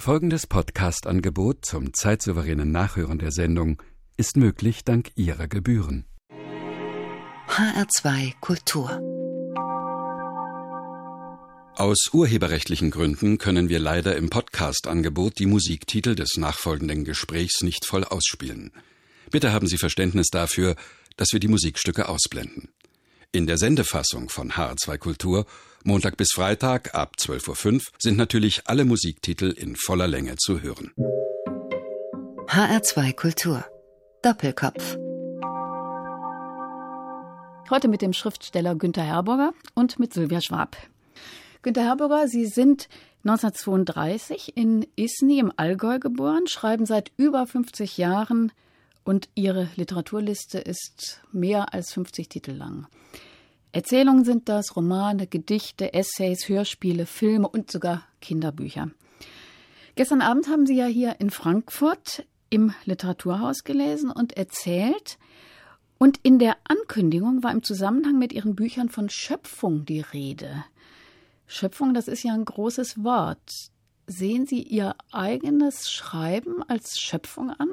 Folgendes Podcast-Angebot zum zeitsouveränen Nachhören der Sendung ist möglich dank Ihrer Gebühren. HR2 Kultur. Aus urheberrechtlichen Gründen können wir leider im Podcast-Angebot die Musiktitel des nachfolgenden Gesprächs nicht voll ausspielen. Bitte haben Sie Verständnis dafür, dass wir die Musikstücke ausblenden. In der Sendefassung von HR2 Kultur, Montag bis Freitag ab 12.05 Uhr, sind natürlich alle Musiktitel in voller Länge zu hören. HR2 Kultur. Doppelkopf. Heute mit dem Schriftsteller Günter Herborger und mit Sylvia Schwab. Günter Herborger, Sie sind 1932 in Isny im Allgäu geboren, schreiben seit über 50 Jahren und Ihre Literaturliste ist mehr als 50 Titel lang. Erzählungen sind das, Romane, Gedichte, Essays, Hörspiele, Filme und sogar Kinderbücher. Gestern Abend haben Sie ja hier in Frankfurt im Literaturhaus gelesen und erzählt. Und in der Ankündigung war im Zusammenhang mit Ihren Büchern von Schöpfung die Rede. Schöpfung, das ist ja ein großes Wort. Sehen Sie Ihr eigenes Schreiben als Schöpfung an?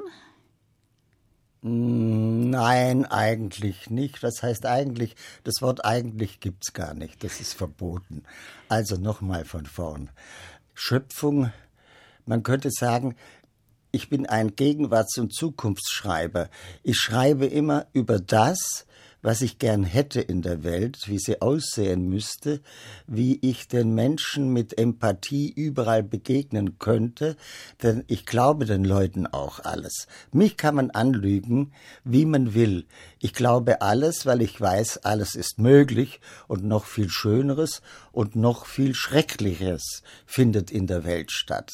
Nein, eigentlich nicht. Das heißt eigentlich, das Wort eigentlich gibt's gar nicht. Das ist verboten. Also nochmal von vorn. Schöpfung, man könnte sagen, ich bin ein Gegenwarts- und Zukunftsschreiber. Ich schreibe immer über das, was ich gern hätte in der Welt, wie sie aussehen müsste, wie ich den Menschen mit Empathie überall begegnen könnte, denn ich glaube den Leuten auch alles. Mich kann man anlügen, wie man will. Ich glaube alles, weil ich weiß, alles ist möglich und noch viel Schöneres und noch viel Schrecklicheres findet in der Welt statt.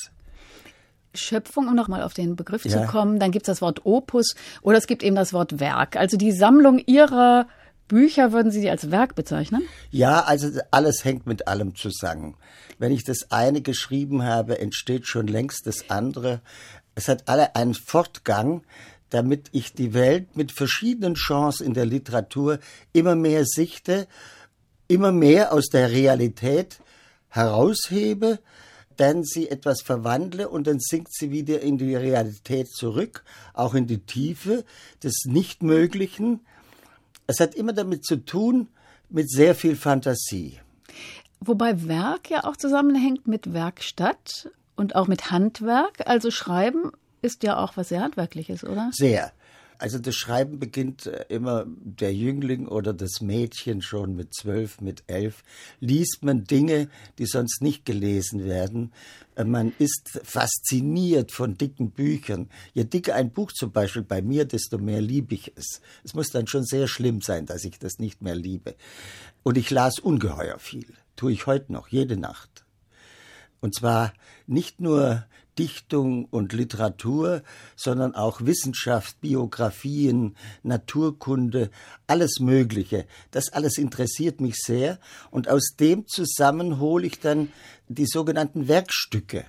Schöpfung, um nochmal auf den Begriff zu kommen, dann gibt es das Wort Opus oder es gibt eben das Wort Werk. Also die Sammlung Ihrer Bücher, würden Sie die als Werk bezeichnen? Ja, also alles hängt mit allem zusammen. Wenn ich das eine geschrieben habe, entsteht schon längst das andere. Es hat alle einen Fortgang, damit ich die Welt mit verschiedenen Genres in der Literatur immer mehr sichte, immer mehr aus der Realität heraushebe, dann sie etwas verwandle und dann sinkt sie wieder in die Realität zurück, auch in die Tiefe des Nichtmöglichen. Es hat immer damit zu tun, mit sehr viel Fantasie. Wobei Werk ja auch zusammenhängt mit Werkstatt und auch mit Handwerk. Also Schreiben ist ja auch was sehr Handwerkliches, oder? Sehr. Also das Schreiben beginnt immer, der Jüngling oder das Mädchen schon mit 12, mit 11, liest man Dinge, die sonst nicht gelesen werden. Man ist fasziniert von dicken Büchern. Je dicker ein Buch zum Beispiel bei mir, desto mehr liebe ich es. Es muss dann schon sehr schlimm sein, dass ich das nicht mehr liebe. Und ich las ungeheuer viel. Tue ich heute noch, jede Nacht. Und zwar nicht nur Dichtung und Literatur, sondern auch Wissenschaft, Biografien, Naturkunde, alles Mögliche. Das alles interessiert mich sehr und aus dem zusammen hole ich dann die sogenannten Werkstücke,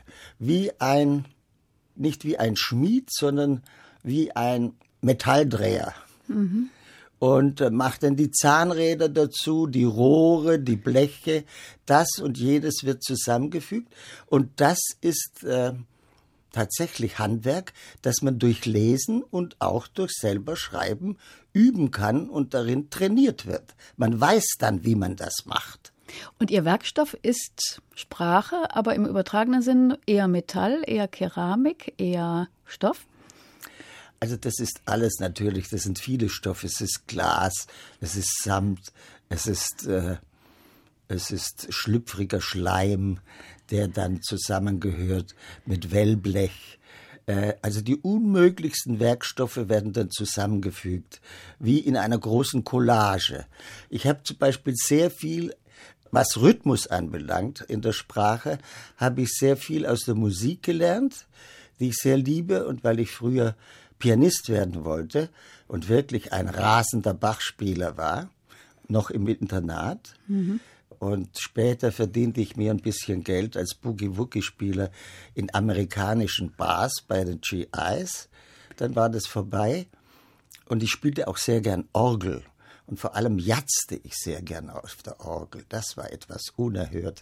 nicht wie ein Schmied, sondern wie ein Metalldreher. Mhm. Und macht dann die Zahnräder dazu, die Rohre, die Bleche, das und jedes wird zusammengefügt. Und das ist tatsächlich Handwerk, das man durch Lesen und auch durch selber Schreiben üben kann und darin trainiert wird. Man weiß dann, wie man das macht. Und Ihr Werkstoff ist Sprache, aber im übertragenen Sinn eher Metall, eher Keramik, eher Stoff? Also das ist alles natürlich, das sind viele Stoffe, es ist Glas, es ist Samt, es ist schlüpfriger Schleim, der dann zusammengehört mit Wellblech. Also die unmöglichsten Werkstoffe werden dann zusammengefügt, wie in einer großen Collage. Ich habe zum Beispiel sehr viel, was Rhythmus anbelangt in der Sprache, habe ich sehr viel aus der Musik gelernt, die ich sehr liebe und weil ich früher Pianist werden wollte und wirklich ein rasender Bachspieler war, noch im Internat. Mhm. Und später verdiente ich mir ein bisschen Geld als Boogie-Woogie-Spieler in amerikanischen Bars bei den GIs. Dann war das vorbei und ich spielte auch sehr gern Orgel. Und vor allem jatzte ich sehr gern auf der Orgel. Das war etwas Unerhörtes.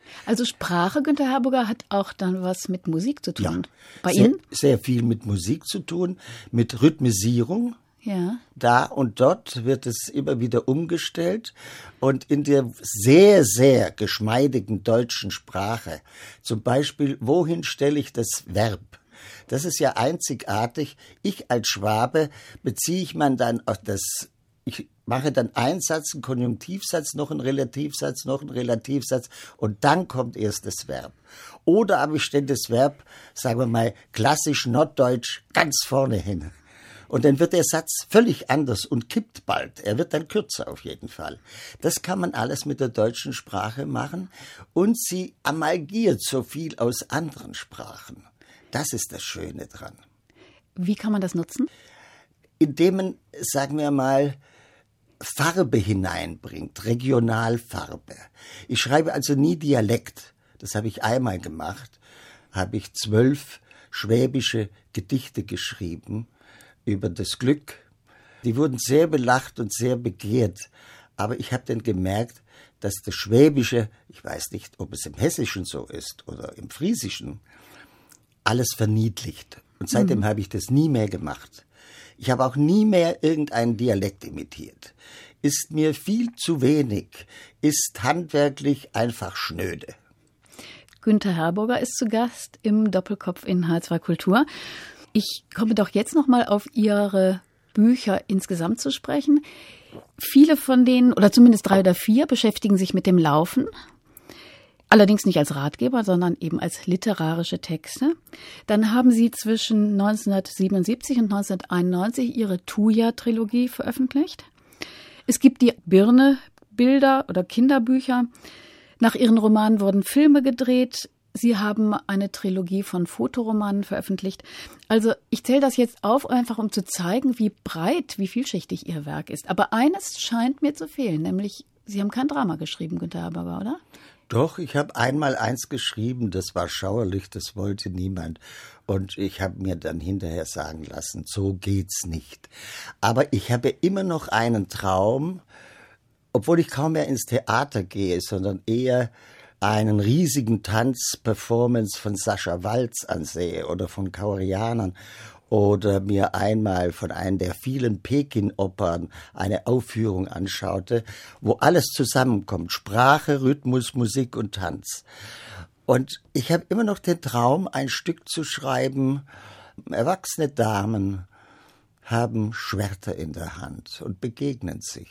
Also Sprache, Günther Herborger, hat auch dann was mit Musik zu tun. Ja, Bei Ihnen? Sehr viel mit Musik zu tun, mit Rhythmisierung. Ja. Da und dort wird es immer wieder umgestellt. Und in der sehr, sehr geschmeidigen deutschen Sprache, zum Beispiel, wohin stelle ich das Verb? Das ist ja einzigartig. Ich als Schwabe beziehe ich man dann auf das, ich mache dann einen Satz, einen Konjunktivsatz, noch einen Relativsatz, noch einen Relativsatz und dann kommt erst das Verb. Oder aber ich stelle das Verb, sagen wir mal, klassisch norddeutsch ganz vorne hin. Und dann wird der Satz völlig anders und kippt bald. Er wird dann kürzer auf jeden Fall. Das kann man alles mit der deutschen Sprache machen. Und sie amalgiert so viel aus anderen Sprachen. Das ist das Schöne dran. Wie kann man das nutzen? Indem man, sagen wir mal, Farbe hineinbringt, Regionalfarbe. Ich schreibe also nie Dialekt. Das habe ich einmal gemacht. Habe ich 12 schwäbische Gedichte geschrieben über das Glück. Die wurden sehr belacht und sehr begehrt. Aber ich habe dann gemerkt, dass das Schwäbische, ich weiß nicht, ob es im Hessischen so ist oder im Friesischen, alles verniedlicht. Und seitdem habe ich das nie mehr gemacht. Ich habe auch nie mehr irgendeinen Dialekt imitiert. Ist mir viel zu wenig, ist handwerklich einfach schnöde. Günther Herborger ist zu Gast im Doppelkopf in H2 Kultur. Ich komme doch jetzt noch mal auf Ihre Bücher insgesamt zu sprechen. Viele von denen, oder zumindest 3 oder 4, beschäftigen sich mit dem Laufen. Allerdings nicht als Ratgeber, sondern eben als literarische Texte. Dann haben Sie zwischen 1977 und 1991 Ihre Thuja-Trilogie veröffentlicht. Es gibt die Birne-Bilder oder Kinderbücher. Nach Ihren Romanen wurden Filme gedreht. Sie haben eine Trilogie von Fotoromanen veröffentlicht. Also ich zähle das jetzt auf, einfach um zu zeigen, wie breit, wie vielschichtig Ihr Werk ist. Aber eines scheint mir zu fehlen, nämlich Sie haben kein Drama geschrieben, Günther Herborger, oder? Doch, ich habe einmal eins geschrieben, das war schauerlich, das wollte niemand. Und ich habe mir dann hinterher sagen lassen, so geht's nicht. Aber ich habe immer noch einen Traum, obwohl ich kaum mehr ins Theater gehe, sondern eher einen riesigen Tanzperformance von Sascha Waltz ansehe oder von Kaurianern oder mir einmal von einer der vielen Pekin-Opern eine Aufführung anschaute, wo alles zusammenkommt, Sprache, Rhythmus, Musik und Tanz. Und ich habe immer noch den Traum, ein Stück zu schreiben, erwachsene Damen haben Schwerter in der Hand und begegnen sich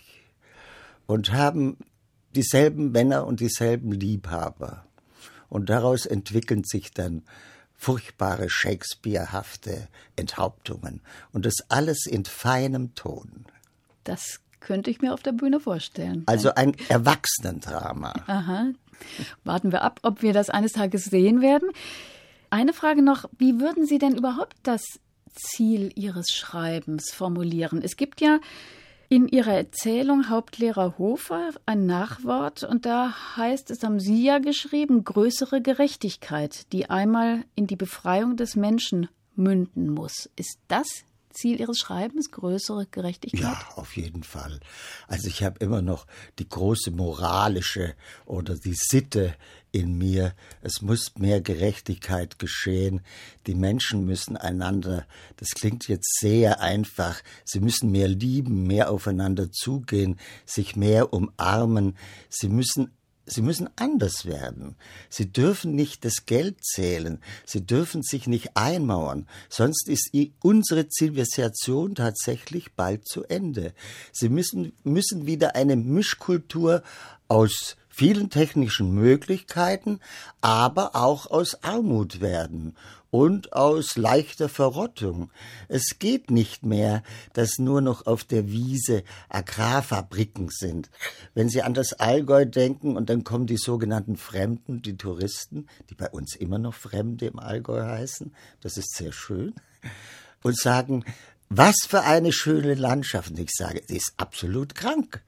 und haben dieselben Männer und dieselben Liebhaber. Und daraus entwickeln sich dann furchtbare Shakespeare-hafte Enthauptungen. Und das alles in feinem Ton. Das könnte ich mir auf der Bühne vorstellen. Also ein Erwachsenendrama. Aha. Warten wir ab, ob wir das eines Tages sehen werden. Eine Frage noch, wie würden Sie denn überhaupt das Ziel Ihres Schreibens formulieren? Es gibt ja in Ihrer Erzählung Hauptlehrer Hofer ein Nachwort und da heißt es, haben Sie ja geschrieben, größere Gerechtigkeit, die einmal in die Befreiung des Menschen münden muss. Ist das Ziel Ihres Schreibens, größere Gerechtigkeit? Ja, auf jeden Fall. Also ich habe immer noch die große moralische oder die Sitte in mir. Es muss mehr Gerechtigkeit geschehen. Die Menschen müssen einander, das klingt jetzt sehr einfach, sie müssen mehr lieben, mehr aufeinander zugehen, sich mehr umarmen. Sie müssen anders werden. Sie dürfen nicht das Geld zählen. Sie dürfen sich nicht einmauern. Sonst ist unsere Zivilisation tatsächlich bald zu Ende. Sie müssen wieder eine Mischkultur aus vielen technischen Möglichkeiten, aber auch aus Armut werden und aus leichter Verrottung. Es geht nicht mehr, dass nur noch auf der Wiese Agrarfabriken sind. Wenn Sie an das Allgäu denken und dann kommen die sogenannten Fremden, die Touristen, die bei uns immer noch Fremde im Allgäu heißen, das ist sehr schön, und sagen, was für eine schöne Landschaft. Und ich sage, sie ist absolut krank.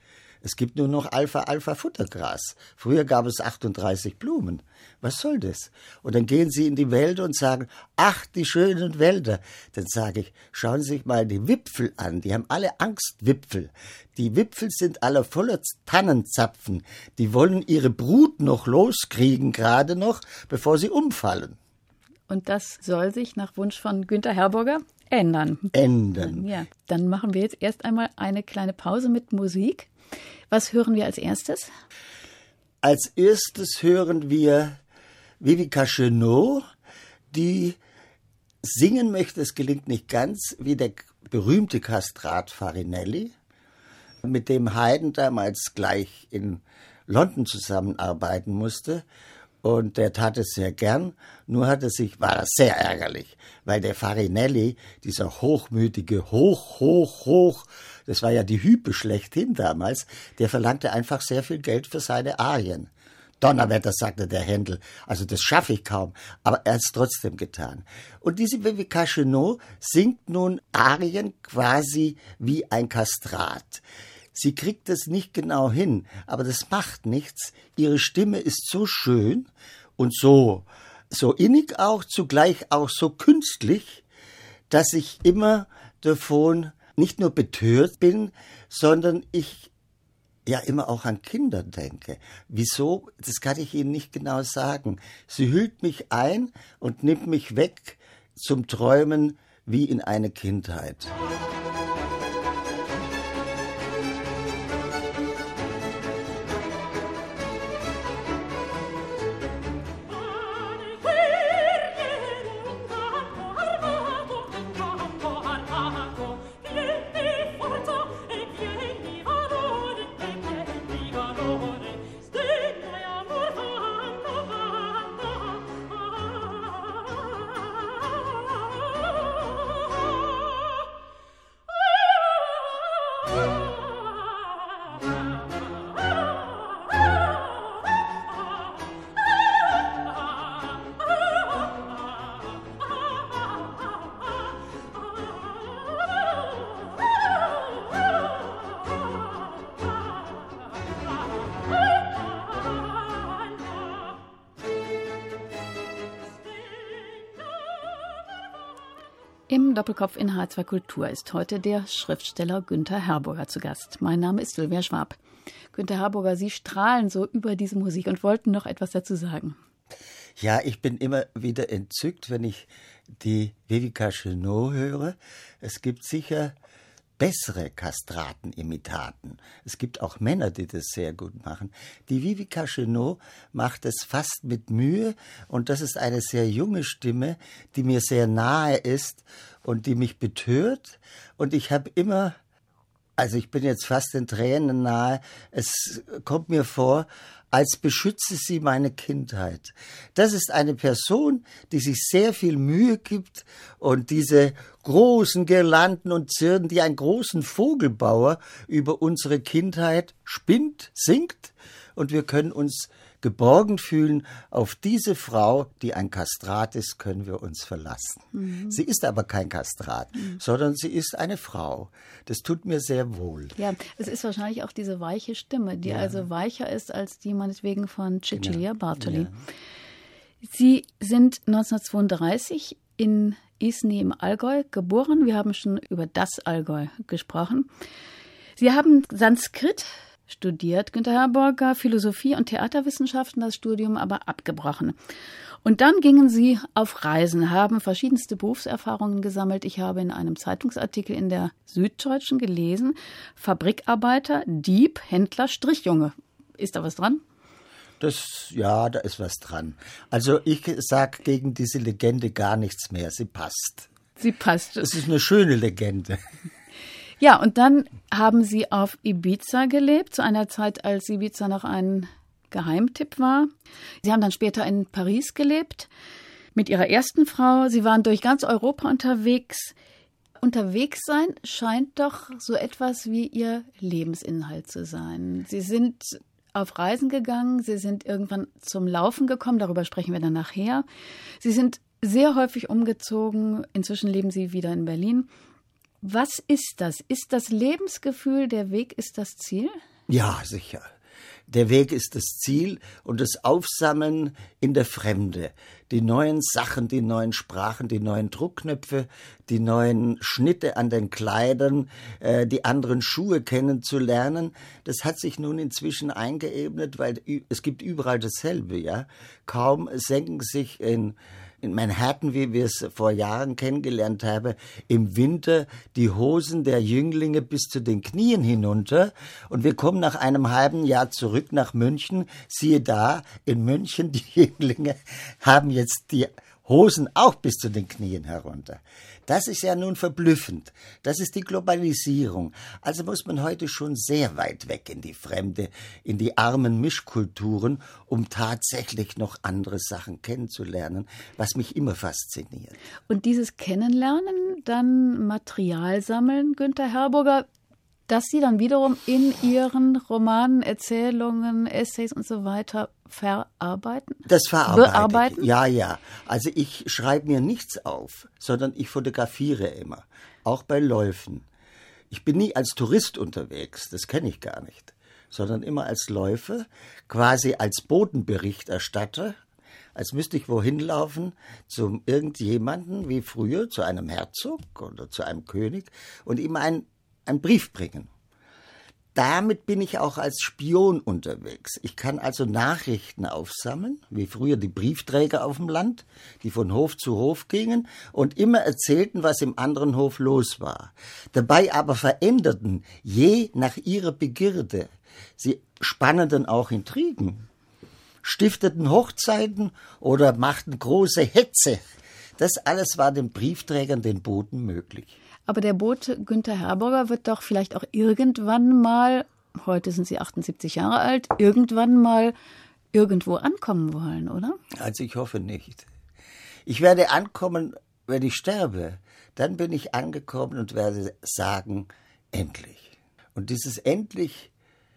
Es gibt nur noch Alfalfa-Futtergras. Früher gab es 38 Blumen. Was soll das? Und dann gehen Sie in die Wälder und sagen, ach, die schönen Wälder. Dann sage ich, schauen Sie sich mal die Wipfel an. Die haben alle Angstwipfel. Die Wipfel sind alle voller Tannenzapfen. Die wollen ihre Brut noch loskriegen, gerade noch, bevor sie umfallen. Und das soll sich nach Wunsch von Günther Herborger ändern. Ja, dann machen wir jetzt erst einmal eine kleine Pause mit Musik. Was hören wir als erstes? Als erstes hören wir Vivica Chenot, die singen möchte, es gelingt nicht ganz, wie der berühmte Kastrat Farinelli, mit dem Haydn damals gleich in London zusammenarbeiten musste. Und der tat es sehr gern, nur war er sehr ärgerlich, weil der Farinelli, dieser hochmütige, hoch, das war ja die Hype schlechthin damals, der verlangte einfach sehr viel Geld für seine Arien. Donnerwetter, sagte der Händel, also das schaffe ich kaum, aber er hat es trotzdem getan. Und diese Vivica Chenot singt nun Arien quasi wie ein Kastrat. Sie kriegt es nicht genau hin, aber das macht nichts. Ihre Stimme ist so schön und so innig auch, zugleich auch so künstlich, dass ich immer davon nicht nur betört bin, sondern ich ja immer auch an Kinder denke. Wieso? Das kann ich Ihnen nicht genau sagen. Sie hüllt mich ein und nimmt mich weg zum Träumen wie in eine Kindheit. Im Doppelkopf in H2 Kultur ist heute der Schriftsteller Günther Herborger zu Gast. Mein Name ist Sylvia Schwab. Günther Herborger, Sie strahlen so über diese Musik und wollten noch etwas dazu sagen. Ja, ich bin immer wieder entzückt, wenn ich die Vivica Chenot höre. Es gibt sicher bessere Kastratenimitaten. Es gibt auch Männer, die das sehr gut machen. Die Vivica Chenot macht es fast mit Mühe und das ist eine sehr junge Stimme, die mir sehr nahe ist und die mich betört. Und ich habe immer, also ich bin jetzt fast den Tränen nahe, es kommt mir vor, als beschütze sie meine Kindheit. Das ist eine Person, die sich sehr viel Mühe gibt und diese großen Girlanden und Zirben, die einen großen Vogelbauer über unsere Kindheit spinnt, singt und wir können uns geborgen fühlen. Auf diese Frau, die ein Kastrat ist, können wir uns verlassen. Mhm. Sie ist aber kein Kastrat, sondern sie ist eine Frau. Das tut mir sehr wohl. Ja, es ist wahrscheinlich auch diese weiche Stimme, die also weicher ist als die meinetwegen von Cecilia Bartoli. Ja. Sie sind 1932 in Isny im Allgäu geboren. Wir haben schon über das Allgäu gesprochen. Sie haben Sanskrit studiert, Günther Herborger, Philosophie und Theaterwissenschaften, das Studium aber abgebrochen. Und dann gingen Sie auf Reisen, haben verschiedenste Berufserfahrungen gesammelt. Ich habe in einem Zeitungsartikel in der Süddeutschen gelesen, Fabrikarbeiter, Dieb, Händler, Strichjunge. Ist da was dran? Da ist was dran. Also ich sage gegen diese Legende gar nichts mehr. Sie passt. Sie passt. Es ist eine schöne Legende. Ja, und dann haben Sie auf Ibiza gelebt, zu einer Zeit, als Ibiza noch ein Geheimtipp war. Sie haben dann später in Paris gelebt mit Ihrer ersten Frau. Sie waren durch ganz Europa unterwegs. Unterwegs sein scheint doch so etwas wie Ihr Lebensinhalt zu sein. Sie sind auf Reisen gegangen, Sie sind irgendwann zum Laufen gekommen, darüber sprechen wir dann nachher. Sie sind sehr häufig umgezogen, inzwischen leben Sie wieder in Berlin. Was ist das? Ist das Lebensgefühl der Weg, ist das Ziel? Ja, sicher. Der Weg ist das Ziel und das Aufsammeln in der Fremde. Die neuen Sachen, die neuen Sprachen, die neuen Druckknöpfe, die neuen Schnitte an den Kleidern, die anderen Schuhe kennenzulernen. Das hat sich nun inzwischen eingeebnet, weil es gibt überall dasselbe, ja. Kaum senken sich in Manhattan, wie wir es vor Jahren kennengelernt haben, im Winter die Hosen der Jünglinge bis zu den Knien hinunter. Und wir kommen nach einem halben Jahr zurück nach München. Siehe da, in München, die Jünglinge haben jetzt die Hosen auch bis zu den Knien herunter. Das ist ja nun verblüffend. Das ist die Globalisierung. Also muss man heute schon sehr weit weg in die Fremde, in die armen Mischkulturen, um tatsächlich noch andere Sachen kennenzulernen, was mich immer fasziniert. Und dieses Kennenlernen, dann Material sammeln, Günther Herborger, das Sie dann wiederum in Ihren Romanen, Erzählungen, Essays und so weiter verarbeiten? Das bearbeiten? Ja. Also ich schreibe mir nichts auf, sondern ich fotografiere immer, auch bei Läufen. Ich bin nie als Tourist unterwegs, das kenne ich gar nicht, sondern immer als Läufer, quasi als Bodenberichterstatter, als müsste ich wohin laufen, zu irgendjemanden, wie früher, zu einem Herzog oder zu einem König und ihm einen Brief bringen. Damit bin ich auch als Spion unterwegs. Ich kann also Nachrichten aufsammeln, wie früher die Briefträger auf dem Land, die von Hof zu Hof gingen und immer erzählten, was im anderen Hof los war. Dabei aber veränderten, je nach ihrer Begierde. Sie spannenden auch Intrigen, stifteten Hochzeiten oder machten große Hetze. Das alles war den Briefträgern, den Boten möglich. Aber der Bote Günther Herborger wird doch vielleicht auch irgendwann mal, heute sind Sie 78 Jahre alt, irgendwann mal irgendwo ankommen wollen, oder? Also ich hoffe nicht. Ich werde ankommen, wenn ich sterbe. Dann bin ich angekommen und werde sagen, endlich. Und dieses endlich,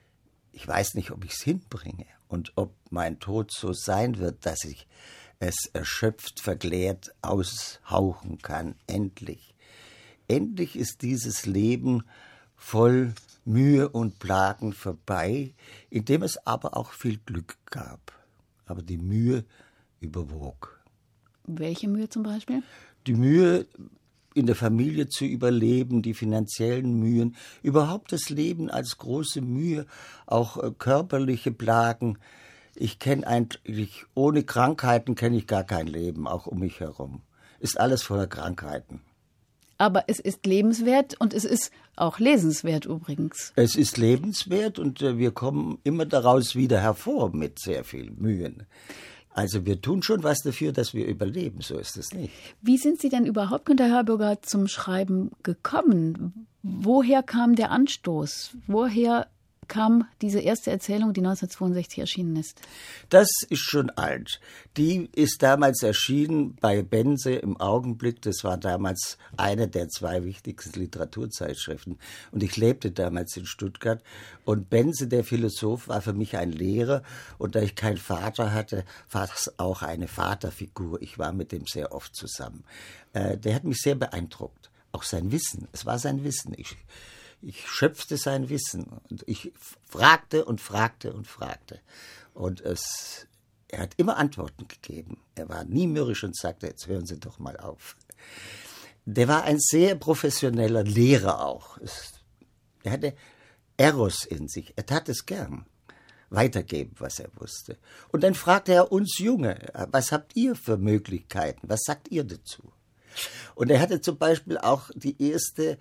ich weiß nicht, ob ich es hinbringe und ob mein Tod so sein wird, dass ich es erschöpft, verklärt aushauchen kann. Endlich. Endlich ist dieses Leben voll Mühe und Plagen vorbei, in dem es aber auch viel Glück gab. Aber die Mühe überwog. Welche Mühe zum Beispiel? Die Mühe, in der Familie zu überleben, die finanziellen Mühen, überhaupt das Leben als große Mühe, auch körperliche Plagen. Ich kenne eigentlich, ohne Krankheiten kenne ich gar kein Leben, auch um mich herum. Ist alles voller Krankheiten. Aber es ist lebenswert und es ist auch lesenswert übrigens. Es ist lebenswert und wir kommen immer daraus wieder hervor mit sehr viel Mühen. Also wir tun schon was dafür, dass wir überleben, so ist es nicht. Wie sind Sie denn überhaupt, Günther Herborger, zum Schreiben gekommen? Woher kam der Anstoß? Woher kam diese erste Erzählung, die 1962 erschienen ist? Das ist schon alt. Die ist damals erschienen bei Bense im Augenblick. Das war damals eine der 2 wichtigsten Literaturzeitschriften. Und ich lebte damals in Stuttgart. Und Bense, der Philosoph, war für mich ein Lehrer. Und da ich keinen Vater hatte, war das auch eine Vaterfigur. Ich war mit dem sehr oft zusammen. Der hat mich sehr beeindruckt. Auch sein Wissen. Es war sein Wissen. Ich schöpfte sein Wissen und ich fragte und fragte und fragte. Und er hat immer Antworten gegeben. Er war nie mürrisch und sagte, jetzt hören Sie doch mal auf. Der war ein sehr professioneller Lehrer auch. Er hatte Eros in sich. Er tat es gern. Weitergeben, was er wusste. Und dann fragte er uns Junge, was habt ihr für Möglichkeiten? Was sagt ihr dazu? Und er hatte zum Beispiel auch den ersten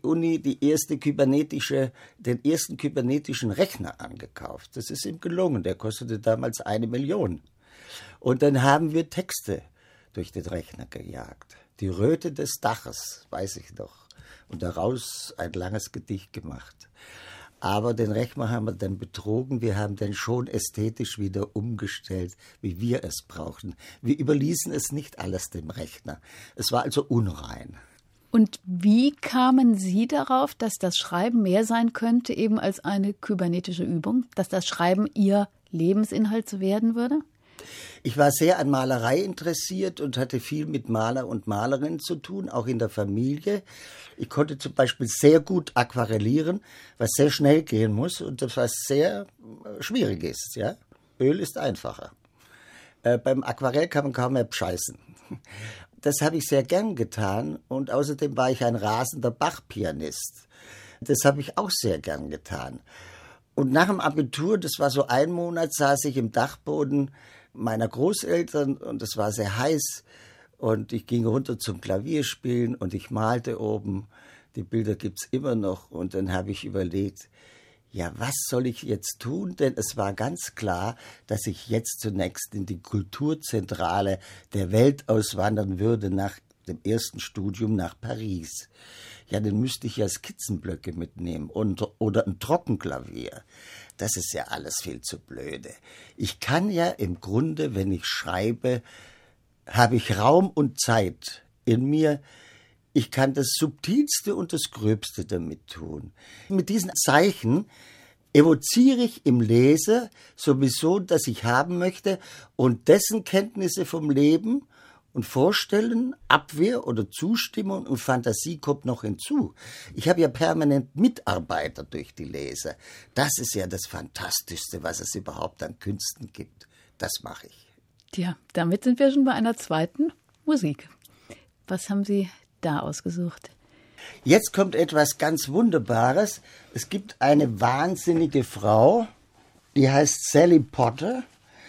kybernetischen Rechner angekauft. Das ist ihm gelungen. Der kostete damals 1 Million. Und dann haben wir Texte durch den Rechner gejagt. Die Röte des Daches, weiß ich noch. Und daraus ein langes Gedicht gemacht. Aber den Rechner haben wir dann betrogen. Wir haben dann schon ästhetisch wieder umgestellt, wie wir es brauchten. Wir überließen es nicht alles dem Rechner. Es war also unrein. Und wie kamen Sie darauf, dass das Schreiben mehr sein könnte, eben als eine kybernetische Übung? Dass das Schreiben Ihr Lebensinhalt werden würde? Ich war sehr an Malerei interessiert und hatte viel mit Maler und Malerinnen zu tun, auch in der Familie. Ich konnte zum Beispiel sehr gut aquarellieren, was sehr schnell gehen muss und das was sehr schwierig ist. Ja? Öl ist einfacher. Beim Aquarell kann man kaum mehr bescheißen. Das habe ich sehr gern getan und außerdem war ich ein rasender Bach-Pianist. Das habe ich auch sehr gern getan. Und nach dem Abitur, das war so ein Monat, saß ich im Dachboden meiner Großeltern und es war sehr heiß und ich ging runter zum Klavierspielen und ich malte oben. Die Bilder gibt's immer noch und dann habe ich überlegt, ja, was soll ich jetzt tun? Denn es war ganz klar, dass ich jetzt zunächst in die Kulturzentrale der Welt auswandern würde nach dem ersten Studium nach Paris. Ja, dann müsste ich ja Skizzenblöcke mitnehmen oder ein Trockenklavier. Das ist ja alles viel zu blöde. Ich kann ja im Grunde, wenn ich schreibe, habe ich Raum und Zeit in mir. Ich kann das Subtilste und das Gröbste damit tun. Mit diesen Zeichen evoziere ich im Leser sowieso, das ich haben möchte und dessen Kenntnisse vom Leben und Vorstellen, Abwehr oder Zustimmung und Fantasie kommt noch hinzu. Ich habe ja permanent Mitarbeiter durch die Leser. Das ist ja das Fantastischste, was es überhaupt an Künsten gibt. Das mache ich. Tja, damit sind wir schon bei einer zweiten Musik. Was haben Sie da ausgesucht? Jetzt kommt etwas ganz Wunderbares. Es gibt eine wahnsinnige Frau, die heißt Sally Potter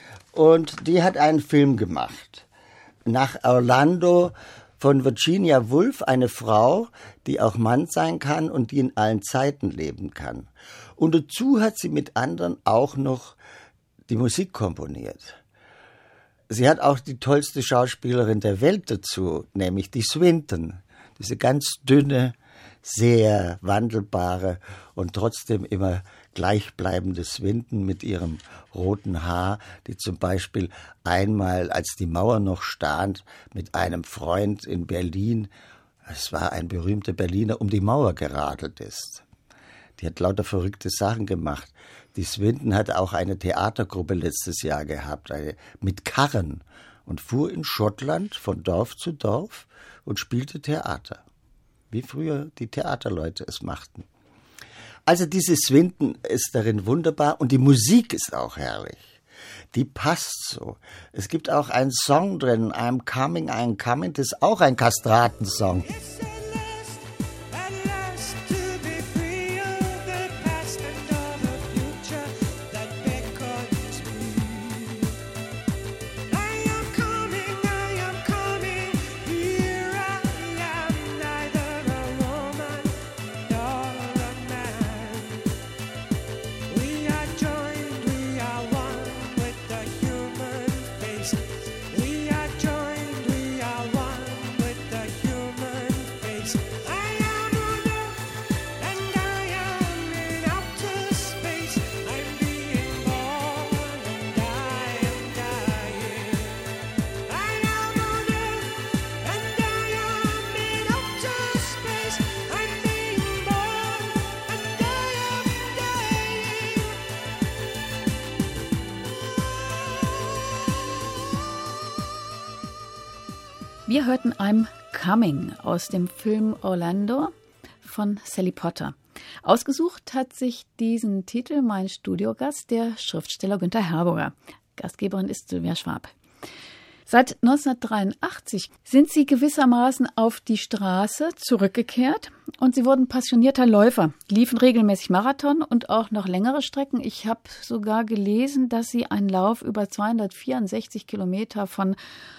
und die hat einen Film gemacht. Nach Orlando von Virginia Woolf, eine Frau, die auch Mann sein kann und die in allen Zeiten leben kann. Und dazu hat sie mit anderen auch noch die Musik komponiert. Sie hat auch die tollste Schauspielerin der Welt dazu, nämlich die Swinton. Diese ganz dünne, sehr wandelbare und trotzdem immer gleichbleibende Swinton mit ihrem roten Haar, die zum Beispiel einmal, als die Mauer noch stand, mit einem Freund in Berlin, es war ein berühmter Berliner, um die Mauer geradelt ist. Die hat lauter verrückte Sachen gemacht. Die Swinton hat auch eine Theatergruppe letztes Jahr gehabt, mit Karren, und fuhr in Schottland von Dorf zu Dorf und spielte Theater, wie früher die Theaterleute es machten. Also diese Swinton ist darin wunderbar und die Musik ist auch herrlich. Die passt so. Es gibt auch einen Song drin, I'm Coming, das ist auch ein Kastratensong. Wir hörten I'm Coming aus dem Film Orlando von Sally Potter. Ausgesucht hat sich diesen Titel mein Studiogast, der Schriftsteller Günther Herborger. Gastgeberin ist Sylvia Schwab. Seit 1983 sind Sie gewissermaßen auf die Straße zurückgekehrt und Sie wurden passionierter Läufer, liefen regelmäßig Marathon und auch noch längere Strecken. Ich habe sogar gelesen, dass Sie einen Lauf über 264 Kilometer von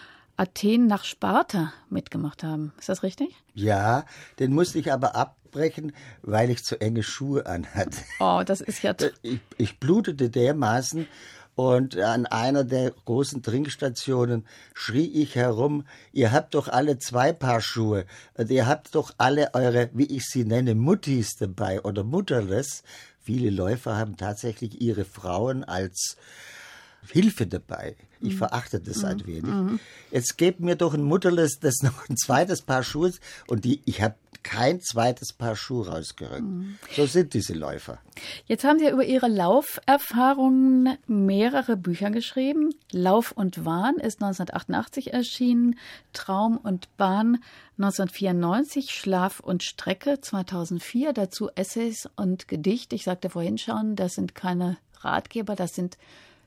Athen nach Sparta mitgemacht haben. Ist das richtig? Ja, den musste ich aber abbrechen, weil ich zu enge Schuhe anhatte. Oh, das ist ja... Ich blutete dermaßen und an einer der großen Trinkstationen schrie ich herum, ihr habt doch alle 2 Paar Schuhe, ihr habt doch alle eure, wie ich sie nenne, Muttis dabei oder Mutterless. Viele Läufer haben tatsächlich ihre Frauen als Hilfe dabei. Ich verachte das ein wenig. Jetzt gebt mir doch ein Mutterless, das noch ein zweites Paar Schuhe ist. Und ich habe kein zweites Paar Schuhe rausgerückt. So sind diese Läufer. Jetzt haben Sie ja über Ihre Lauferfahrungen mehrere Bücher geschrieben. Lauf und Wahn ist 1988 erschienen, Traum und Bahn 1994, Schlaf und Strecke 2004, dazu Essays und Gedichte. Ich sagte vorhin schon, das sind keine Ratgeber, das sind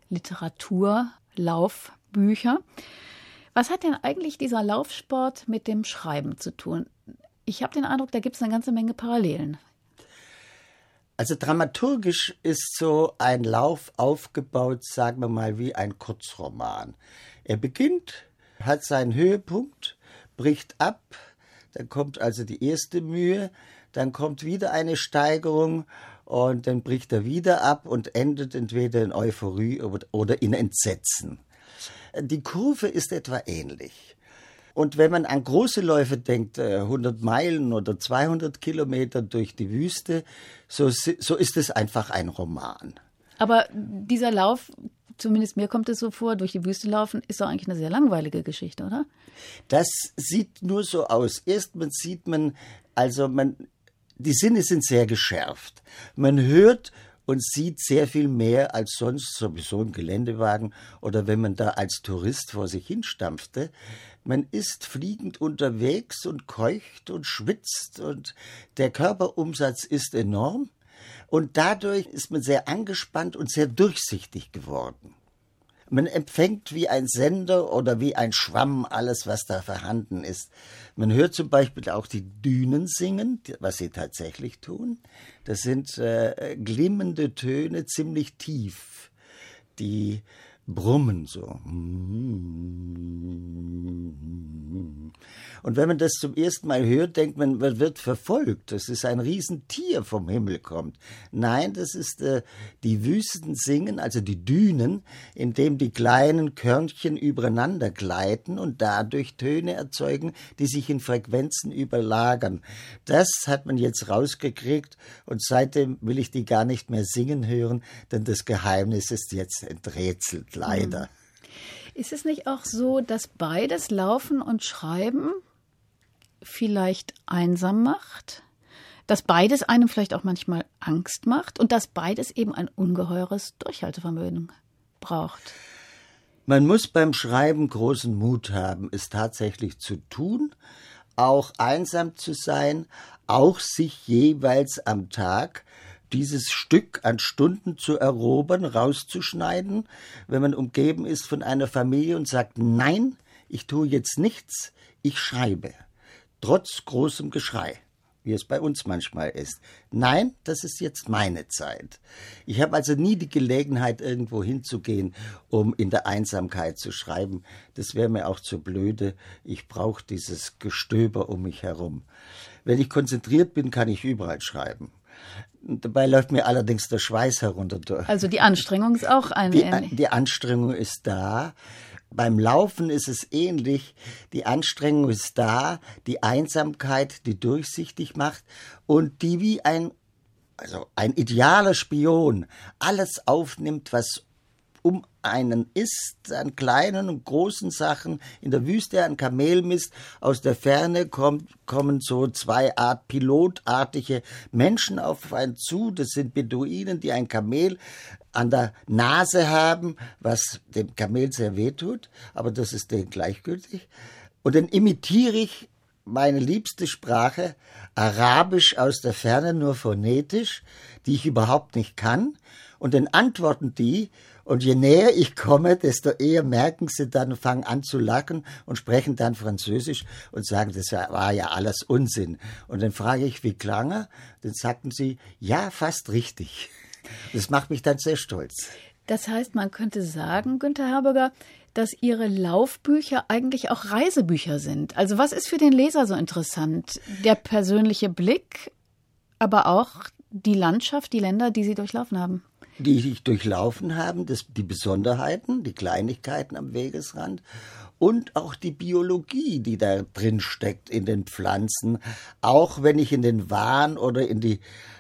Literaturlaufbücher. Was hat denn eigentlich dieser Laufsport mit dem Schreiben zu tun? Ich habe den Eindruck, da gibt es eine ganze Menge Parallelen. Also dramaturgisch ist so ein Lauf aufgebaut, sagen wir mal, wie ein Kurzroman. Er beginnt, hat seinen Höhepunkt, bricht ab, dann kommt also die erste Mühe, dann kommt wieder eine Steigerung und dann bricht er wieder ab und endet entweder in Euphorie oder in Entsetzen. Die Kurve ist etwa ähnlich. Und wenn man an große Läufe denkt, 100 Meilen oder 200 Kilometer durch die Wüste, so ist es einfach ein Roman. Aber dieser Lauf, zumindest mir kommt es so vor, durch die Wüste laufen, ist doch eigentlich eine sehr langweilige Geschichte, oder? Das sieht nur so aus. Erstmal sieht man, die Sinne sind sehr geschärft. Man hört und sieht sehr viel mehr als sonst sowieso im Geländewagen oder wenn man da als Tourist vor sich hinstampfte. Man ist fliegend unterwegs und keucht und schwitzt und der Körperumsatz ist enorm und dadurch ist man sehr angespannt und sehr durchsichtig geworden. Man empfängt wie ein Sender oder wie ein Schwamm alles, was da vorhanden ist. Man hört zum Beispiel auch die Dünen singen, was sie tatsächlich tun. Das sind glimmende Töne, ziemlich tief, die brummen so. Und wenn man das zum ersten Mal hört, denkt man, man wird verfolgt. Das ist ein Riesentier vom Himmel kommt. Nein, das ist die Wüsten singen, also die Dünen, in dem die kleinen Körnchen übereinander gleiten und dadurch Töne erzeugen, die sich in Frequenzen überlagern. Das hat man jetzt rausgekriegt und seitdem will ich die gar nicht mehr singen hören, denn das Geheimnis ist jetzt enträtselt, leider. Ist es nicht auch so, dass beides, Laufen und Schreiben, vielleicht einsam macht? Dass beides einem vielleicht auch manchmal Angst macht und dass beides eben ein ungeheures Durchhaltevermögen braucht? Man muss beim Schreiben großen Mut haben, es tatsächlich zu tun, auch einsam zu sein, auch sich jeweils am Tag dieses Stück an Stunden zu erobern, rauszuschneiden, wenn man umgeben ist von einer Familie und sagt, nein, ich tue jetzt nichts, ich schreibe. Trotz großem Geschrei, wie es bei uns manchmal ist. Nein, das ist jetzt meine Zeit. Ich habe also nie die Gelegenheit, irgendwo hinzugehen, um in der Einsamkeit zu schreiben. Das wäre mir auch zu blöde. Ich brauche dieses Gestöber um mich herum. Wenn ich konzentriert bin, kann ich überall schreiben. Dabei läuft mir allerdings der Schweiß herunter durch. Also die Anstrengung ist auch Die Anstrengung ist da. Beim Laufen ist es ähnlich. Die Anstrengung ist da, die Einsamkeit, die durchsichtig macht und die wie ein idealer Spion alles aufnimmt, was um einen ist, an kleinen und großen Sachen. In der Wüste ein Kamelmist, aus der Ferne kommen so zwei Art pilotartige Menschen auf einen zu. Das sind Beduinen, die ein Kamel an der Nase haben, was dem Kamel sehr wehtut, aber das ist denen gleichgültig. Und dann imitiere ich meine liebste Sprache, Arabisch aus der Ferne, nur phonetisch, die ich überhaupt nicht kann. Und dann antworten die, und je näher ich komme, desto eher merken sie dann, fangen an zu lachen und sprechen dann Französisch und sagen, das war ja alles Unsinn. Und dann frage ich, wie klang er? Dann sagten sie, ja, fast richtig. Das macht mich dann sehr stolz. Das heißt, man könnte sagen, Günther Herberger, dass Ihre Laufbücher eigentlich auch Reisebücher sind. Also was ist für den Leser so interessant? Der persönliche Blick, aber auch die Landschaft, die Länder, die Sie durchlaufen haben? Die sich durchlaufen haben, die Besonderheiten, die Kleinigkeiten am Wegesrand und auch die Biologie, die da drin steckt in den Pflanzen. Auch wenn ich in den Wahn oder in die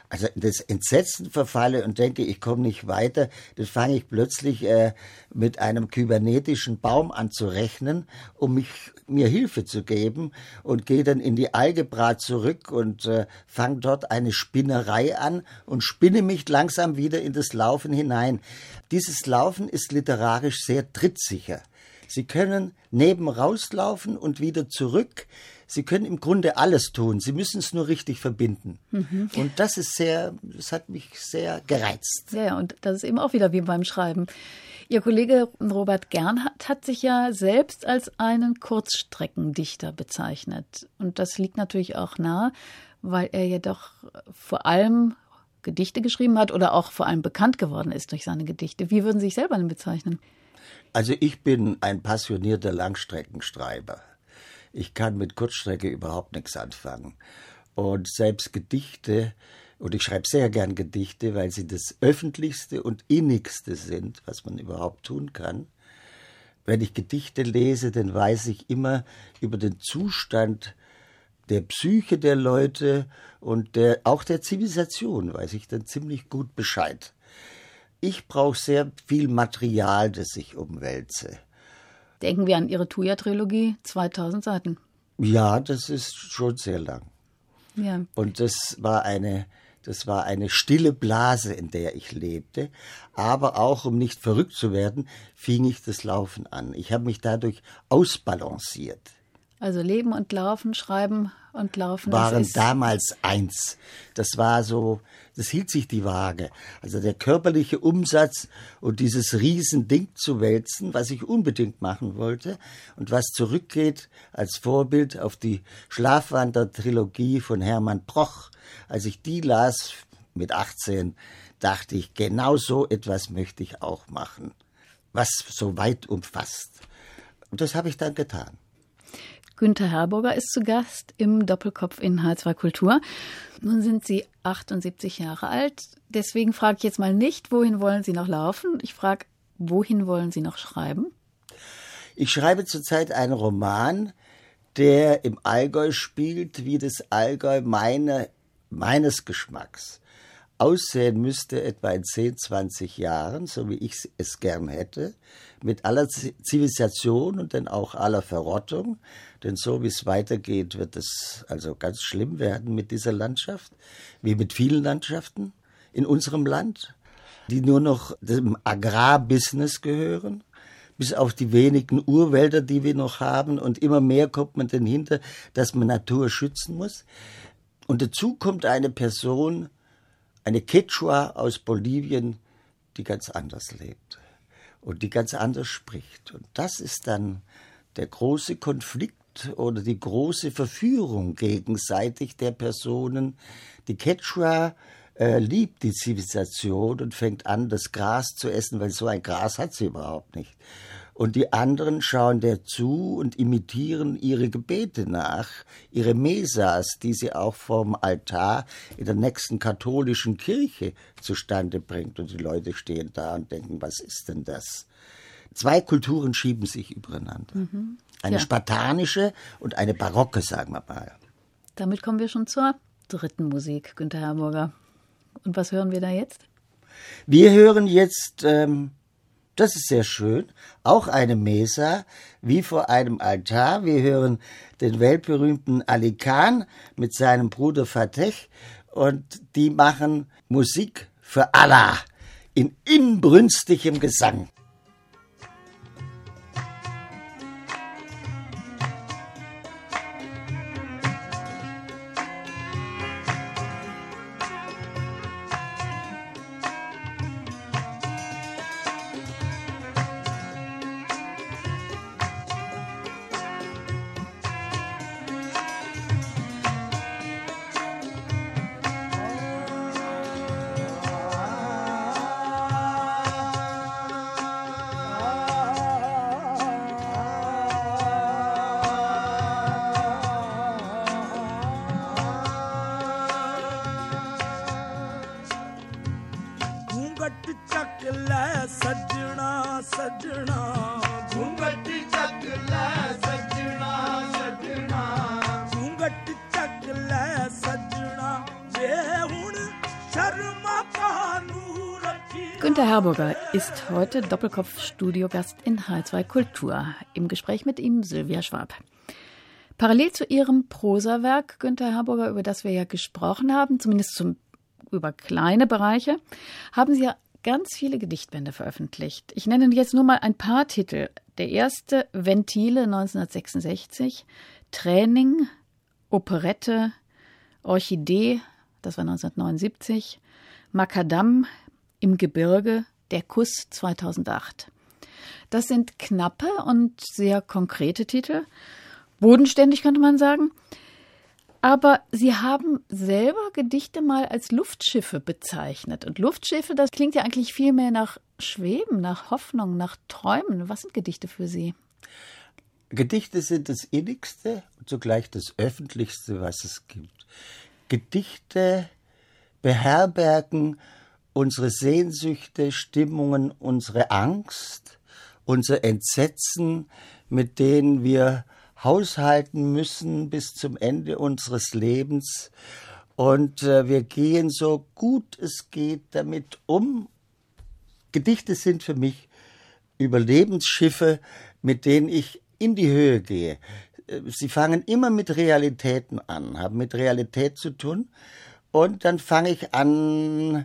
also in das Entsetzen verfalle und denke, ich komme nicht weiter, dann fange ich plötzlich mit einem kybernetischen Baum an zu rechnen, um mir Hilfe zu geben und gehe dann in die Algebra zurück und fange dort eine Spinnerei an und spinne mich langsam wieder in das Laufen hinein. Dieses Laufen ist literarisch sehr trittsicher. Sie können neben rauslaufen und wieder zurück. Sie können im Grunde alles tun. Sie müssen es nur richtig verbinden. Und das hat mich sehr gereizt. Ja, und das ist eben auch wieder wie beim Schreiben. Ihr Kollege Robert Gernhardt hat sich ja selbst als einen Kurzstreckendichter bezeichnet. Und das liegt natürlich auch nahe, weil er ja doch vor allem Gedichte geschrieben hat oder auch vor allem bekannt geworden ist durch seine Gedichte. Wie würden Sie sich selber denn bezeichnen? Also ich bin ein passionierter Langstreckenschreiber. Ich kann mit Kurzstrecke überhaupt nichts anfangen. Und selbst Gedichte, und ich schreibe sehr gern Gedichte, weil sie das Öffentlichste und Innigste sind, was man überhaupt tun kann. Wenn ich Gedichte lese, dann weiß ich immer über den Zustand der Psyche der Leute und auch der Zivilisation, weiß ich dann ziemlich gut Bescheid. Ich brauche sehr viel Material, das ich umwälze. Denken wir an Ihre Tuya-Trilogie, 2000 Seiten. Ja, das ist schon sehr lang. Ja. Und das war eine stille Blase, in der ich lebte. Aber auch, um nicht verrückt zu werden, fing ich das Laufen an. Ich habe mich dadurch ausbalanciert. Also Leben und Laufen, Schreiben und Laufen. Waren damals eins. Das war so, das hielt sich die Waage. Also der körperliche Umsatz und dieses Riesending zu wälzen, was ich unbedingt machen wollte und was zurückgeht als Vorbild auf die Schlafwander-Trilogie von Hermann Broch. Als ich die las mit 18, dachte ich, genau so etwas möchte ich auch machen, was so weit umfasst. Und das habe ich dann getan. Günther Herborger ist zu Gast im Doppelkopf in H2 Kultur. Nun sind Sie 78 Jahre alt. Deswegen frage ich jetzt mal nicht, wohin wollen Sie noch laufen? Ich frage, wohin wollen Sie noch schreiben? Ich schreibe zurzeit einen Roman, der im Allgäu spielt, wie das Allgäu meines Geschmacks aussehen müsste, etwa in 10, 20 Jahren, so wie ich es gern hätte, mit aller Zivilisation und dann auch aller Verrottung. Denn so wie es weitergeht, wird es also ganz schlimm werden mit dieser Landschaft, wie mit vielen Landschaften in unserem Land, die nur noch dem Agrarbusiness gehören, bis auf die wenigen Urwälder, die wir noch haben. Und immer mehr kommt man dann hinter, dass man Natur schützen muss. Und dazu kommt eine Person, eine Quechua aus Bolivien, die ganz anders lebt und die ganz anders spricht. Und das ist dann der große Konflikt oder die große Verführung gegenseitig der Personen. Die Quechua liebt die Zivilisation und fängt an, das Gras zu essen, weil so ein Gras hat sie überhaupt nicht. Und die anderen schauen der zu und imitieren ihre Gebete nach, ihre Mesas, die sie auch vom Altar in der nächsten katholischen Kirche zustande bringt. Und die Leute stehen da und denken, was ist denn das? Zwei Kulturen schieben sich übereinander. Eine spartanische und eine barocke, sagen wir mal. Damit kommen wir schon zur dritten Musik, Günther Herborger. Und was hören wir da jetzt? Wir hören jetzt... das ist sehr schön. Auch eine Mesa, wie vor einem Altar. Wir hören den weltberühmten Ali Khan mit seinem Bruder Fateh und die machen Musik für Allah in inbrünstigem Gesang. Günter Herborger ist heute Doppelkopf-Studiogast in H2 Kultur. Im Gespräch mit ihm Sylvia Schwab. Parallel zu Ihrem Prosawerk, Günter Herborger, über das wir ja gesprochen haben, zumindest über kleine Bereiche, haben Sie ja ganz viele Gedichtbände veröffentlicht. Ich nenne jetzt nur mal ein paar Titel. Der erste, Ventile 1966, Training, Operette, Orchidee, das war 1979, Makadam, Im Gebirge, Der Kuss 2008. Das sind knappe und sehr konkrete Titel, bodenständig könnte man sagen. Aber Sie haben selber Gedichte mal als Luftschiffe bezeichnet. Und Luftschiffe, das klingt ja eigentlich viel mehr nach Schweben, nach Hoffnung, nach Träumen. Was sind Gedichte für Sie? Gedichte sind das Innigste und zugleich das Öffentlichste, was es gibt. Gedichte beherbergen unsere Sehnsüchte, Stimmungen, unsere Angst, unser Entsetzen, mit denen wir haushalten müssen bis zum Ende unseres Lebens. Und wir gehen so gut es geht damit um. Gedichte sind für mich Überlebensschiffe, mit denen ich in die Höhe gehe. Sie fangen immer mit Realitäten an, haben mit Realität zu tun. Und dann fange ich an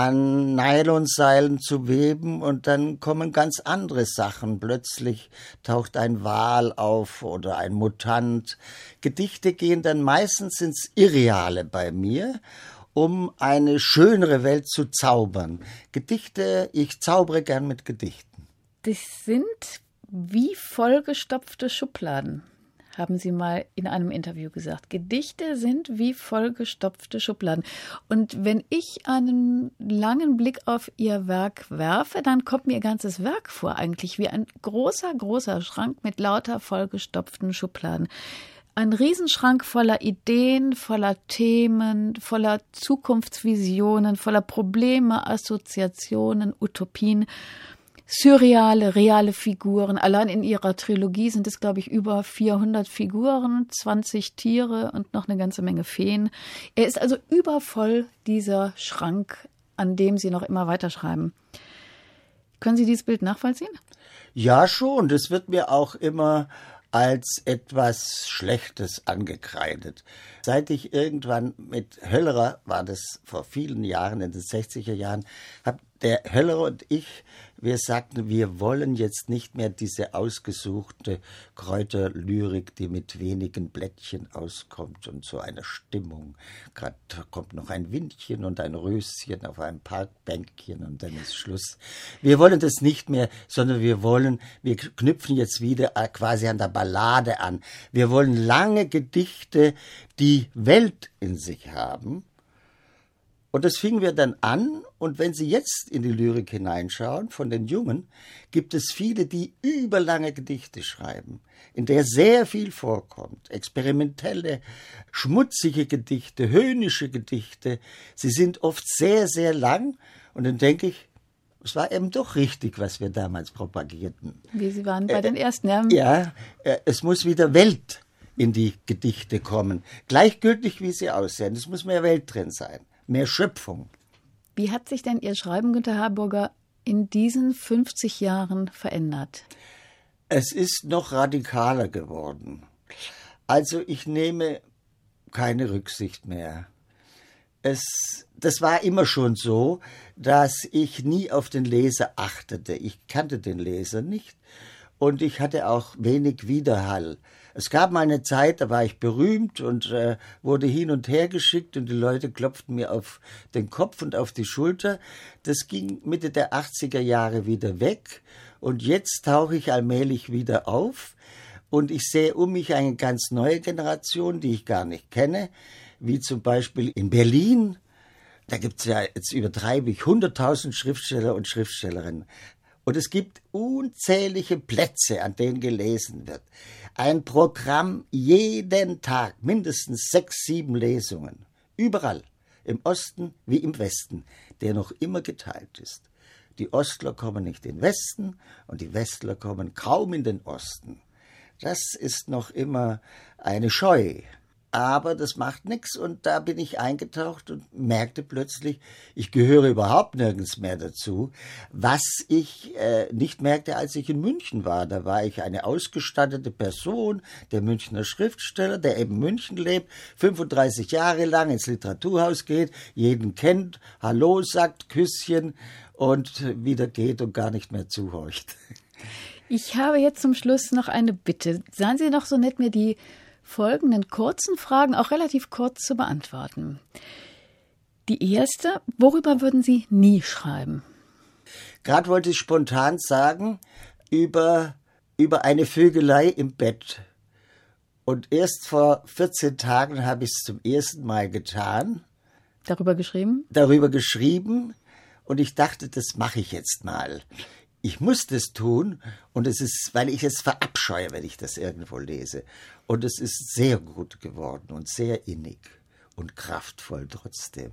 Nylonseilen zu weben und dann kommen ganz andere Sachen. Plötzlich taucht ein Wal auf oder ein Mutant. Gedichte gehen dann meistens ins Irreale bei mir, um eine schönere Welt zu zaubern. Gedichte, ich zaubere gern mit Gedichten. Das sind wie vollgestopfte Schubladen, haben Sie mal in einem Interview gesagt. Gedichte sind wie vollgestopfte Schubladen. Und wenn ich einen langen Blick auf Ihr Werk werfe, dann kommt mir Ihr ganzes Werk vor, eigentlich wie ein großer, großer Schrank mit lauter vollgestopften Schubladen. Ein Riesenschrank voller Ideen, voller Themen, voller Zukunftsvisionen, voller Probleme, Assoziationen, Utopien. Surreale, reale Figuren. Allein in Ihrer Trilogie sind es, glaube ich, über 400 Figuren, 20 Tiere und noch eine ganze Menge Feen. Er ist also übervoll, dieser Schrank, an dem Sie noch immer weiterschreiben. Können Sie dieses Bild nachvollziehen? Ja, schon. Das wird mir auch immer als etwas Schlechtes angekreidet. Seit ich irgendwann mit Höllerer, war das vor vielen Jahren, in den 60er Jahren, der Höllerer und ich, wir sagten, wir wollen jetzt nicht mehr diese ausgesuchte Kräuterlyrik, die mit wenigen Blättchen auskommt und so eine Stimmung. Gerade kommt noch ein Windchen und ein Röschen auf einem Parkbänkchen und dann ist Schluss. Wir wollen das nicht mehr, sondern wir knüpfen jetzt wieder quasi an der Ballade an. Wir wollen lange Gedichte, die Welt in sich haben. Und das fingen wir dann an, und wenn Sie jetzt in die Lyrik hineinschauen, von den Jungen, gibt es viele, die überlange Gedichte schreiben, in der sehr viel vorkommt. Experimentelle, schmutzige Gedichte, höhnische Gedichte. Sie sind oft sehr, sehr lang, und dann denke ich, es war eben doch richtig, was wir damals propagierten. Wie Sie waren bei den ersten, ja. Ja, es muss wieder Welt in die Gedichte kommen. Gleichgültig, wie sie aussehen. Es muss mehr Welt drin sein. Mehr Schöpfung. Wie hat sich denn Ihr Schreiben, Günter Herborger, in diesen 50 Jahren verändert? Es ist noch radikaler geworden. Also ich nehme keine Rücksicht mehr. Das war immer schon so, dass ich nie auf den Leser achtete. Ich kannte den Leser nicht und ich hatte auch wenig Widerhall. Es gab mal eine Zeit, da war ich berühmt und wurde hin und her geschickt und die Leute klopften mir auf den Kopf und auf die Schulter. Das ging Mitte der 80er Jahre wieder weg und jetzt tauche ich allmählich wieder auf und ich sehe um mich eine ganz neue Generation, die ich gar nicht kenne, wie zum Beispiel in Berlin. Da gibt es ja, jetzt übertreibe ich, 100.000 Schriftsteller und Schriftstellerinnen. Und es gibt unzählige Plätze, an denen gelesen wird. Ein Programm jeden Tag, mindestens 6, 7 Lesungen. Überall, im Osten wie im Westen, der noch immer geteilt ist. Die Ostler kommen nicht in den Westen und die Westler kommen kaum in den Osten. Das ist noch immer eine Scheu. Aber das macht nichts und da bin ich eingetaucht und merkte plötzlich, ich gehöre überhaupt nirgends mehr dazu, was ich nicht merkte, als ich in München war. Da war ich eine ausgestattete Person, der Münchner Schriftsteller, der eben in München lebt, 35 Jahre lang ins Literaturhaus geht, jeden kennt, Hallo sagt, Küsschen und wieder geht und gar nicht mehr zuhorcht. Ich habe jetzt zum Schluss noch eine Bitte. Seien Sie doch so nett, mir die folgenden kurzen Fragen auch relativ kurz zu beantworten. Die erste, worüber würden Sie nie schreiben? Gerade wollte ich spontan sagen, über eine Vögelei im Bett. Und erst vor 14 Tagen habe ich es zum ersten Mal getan. Darüber geschrieben? Darüber geschrieben. Und ich dachte, das mache ich jetzt mal. Ich muss das tun und es ist, weil ich es verabscheue, wenn ich das irgendwo lese. Und es ist sehr gut geworden und sehr innig und kraftvoll trotzdem.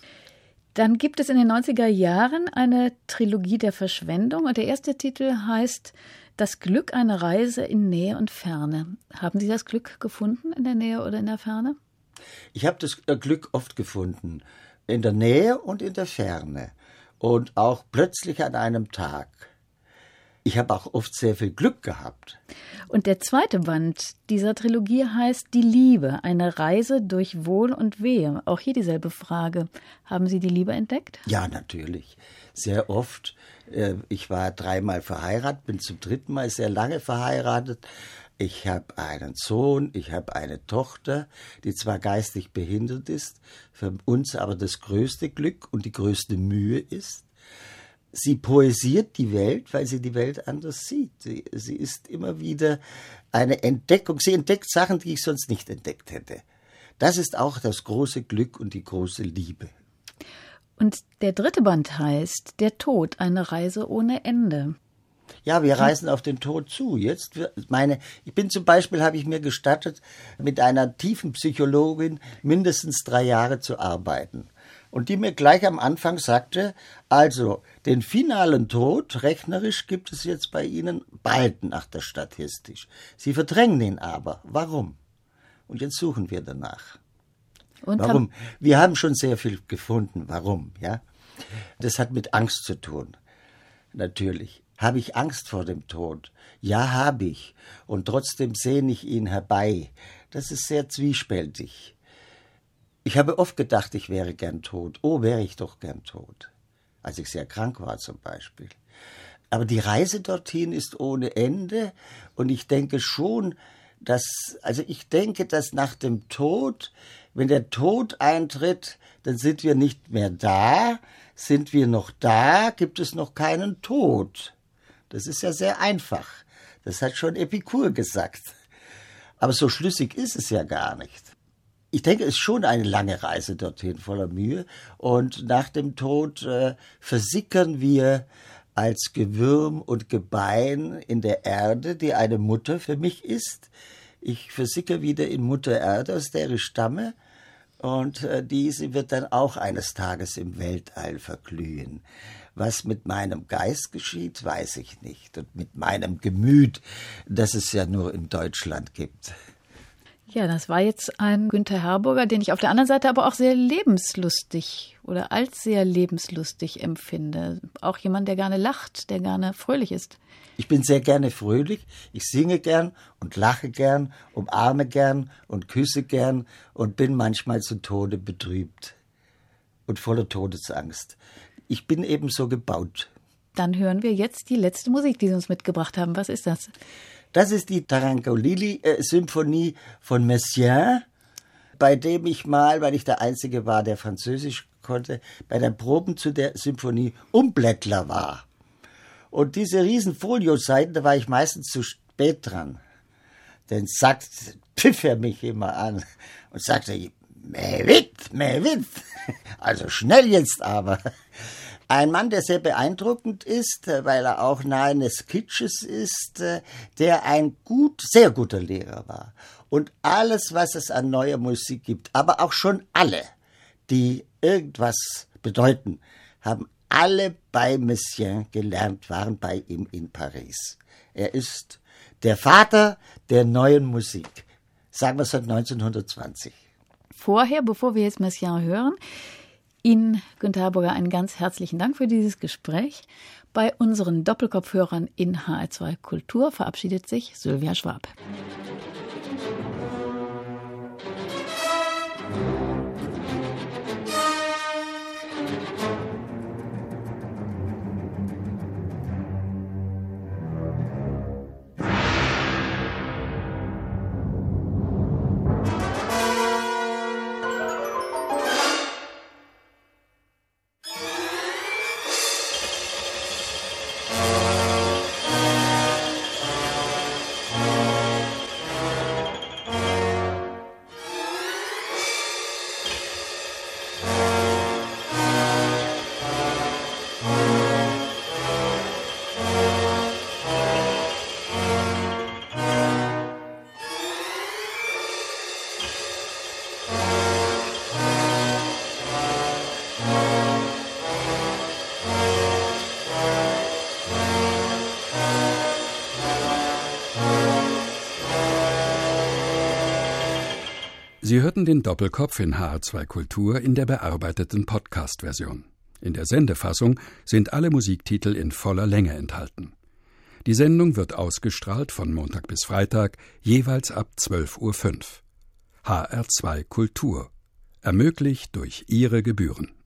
Dann gibt es in den 90er Jahren eine Trilogie der Verschwendung und der erste Titel heißt Das Glück, eine Reise in Nähe und Ferne. Haben Sie das Glück gefunden in der Nähe oder in der Ferne? Ich habe das Glück oft gefunden, in der Nähe und in der Ferne. Und auch plötzlich an einem Tag. Ich habe auch oft sehr viel Glück gehabt. Und der zweite Band dieser Trilogie heißt Die Liebe, eine Reise durch Wohl und Wehe. Auch hier dieselbe Frage. Haben Sie die Liebe entdeckt? Ja, natürlich. Sehr oft. Ich war 3-mal verheiratet, bin zum 3. Mal sehr lange verheiratet. Ich habe einen Sohn, ich habe eine Tochter, die zwar geistig behindert ist, für uns aber das größte Glück und die größte Mühe ist. Sie poesiert die Welt, weil sie die Welt anders sieht. Sie ist immer wieder eine Entdeckung. Sie entdeckt Sachen, die ich sonst nicht entdeckt hätte. Das ist auch das große Glück und die große Liebe. Und der dritte Band heißt Der Tod, eine Reise ohne Ende. Ja, wir reisen auf den Tod zu. Ich bin zum Beispiel, habe ich mir gestattet, mit einer tiefen Psychologin mindestens 3 Jahre zu arbeiten. Und die mir gleich am Anfang sagte, also den finalen Tod, rechnerisch gibt es jetzt bei Ihnen bald nach der statistisch. Sie verdrängen ihn aber. Warum? Und jetzt suchen wir danach. Und warum? Wir haben schon sehr viel gefunden. Warum? Ja, das hat mit Angst zu tun. Natürlich. Habe ich Angst vor dem Tod? Ja, habe ich. Und trotzdem sehne ich ihn herbei. Das ist sehr zwiespältig. Ich habe oft gedacht, ich wäre gern tot. Oh, wäre ich doch gern tot. Als ich sehr krank war zum Beispiel. Aber die Reise dorthin ist ohne Ende. Und ich denke schon, dass nach dem Tod, wenn der Tod eintritt, dann sind wir nicht mehr da. Sind wir noch da, gibt es noch keinen Tod. Das ist ja sehr einfach. Das hat schon Epikur gesagt. Aber so schlüssig ist es ja gar nicht. Ich denke, es ist schon eine lange Reise dorthin, voller Mühe. Und nach dem Tod versickern wir als Gewürm und Gebein in der Erde, die eine Mutter für mich ist. Ich versickere wieder in Mutter Erde, aus der ich stamme. Und diese wird dann auch eines Tages im Weltall verglühen. Was mit meinem Geist geschieht, weiß ich nicht. Und mit meinem Gemüt, das es ja nur in Deutschland gibt. Ja, das war jetzt ein Günther Herborger, den ich auf der anderen Seite aber auch sehr lebenslustig oder als sehr lebenslustig empfinde. Auch jemand, der gerne lacht, der gerne fröhlich ist. Ich bin sehr gerne fröhlich. Ich singe gern und lache gern, umarme gern und küsse gern und bin manchmal zu Tode betrübt und voller Todesangst. Ich bin eben so gebaut. Dann hören wir jetzt die letzte Musik, die Sie uns mitgebracht haben. Was ist das? Das ist die Tarancolili-Symphonie von Messiaen, bei dem ich mal, weil ich der Einzige war, der Französisch konnte, bei den Proben zu der Symphonie Umblättler war. Und diese riesen Folioseiten, da war ich meistens zu spät dran. Denn pfiff er mich immer an und sagte, mehr Wit, also schnell jetzt aber. Ein Mann, der sehr beeindruckend ist, weil er auch nahe des Kitsches ist, der ein sehr guter Lehrer war. Und alles, was es an neuer Musik gibt, aber auch schon alle, die irgendwas bedeuten, haben alle bei Messiaen gelernt, waren bei ihm in Paris. Er ist der Vater der neuen Musik. sagen wir seit 1920. Vorher, bevor wir jetzt Messiaen hören, Ihnen, Günther Herborger, einen ganz herzlichen Dank für dieses Gespräch. Bei unseren Doppelkopfhörern in HR2 Kultur verabschiedet sich Sylvia Schwab. Sie hörten den Doppelkopf in HR2 Kultur in der bearbeiteten Podcast-Version. In der Sendefassung sind alle Musiktitel in voller Länge enthalten. Die Sendung wird ausgestrahlt von Montag bis Freitag, jeweils ab 12:05 Uhr. HR2 Kultur. Ermöglicht durch Ihre Gebühren.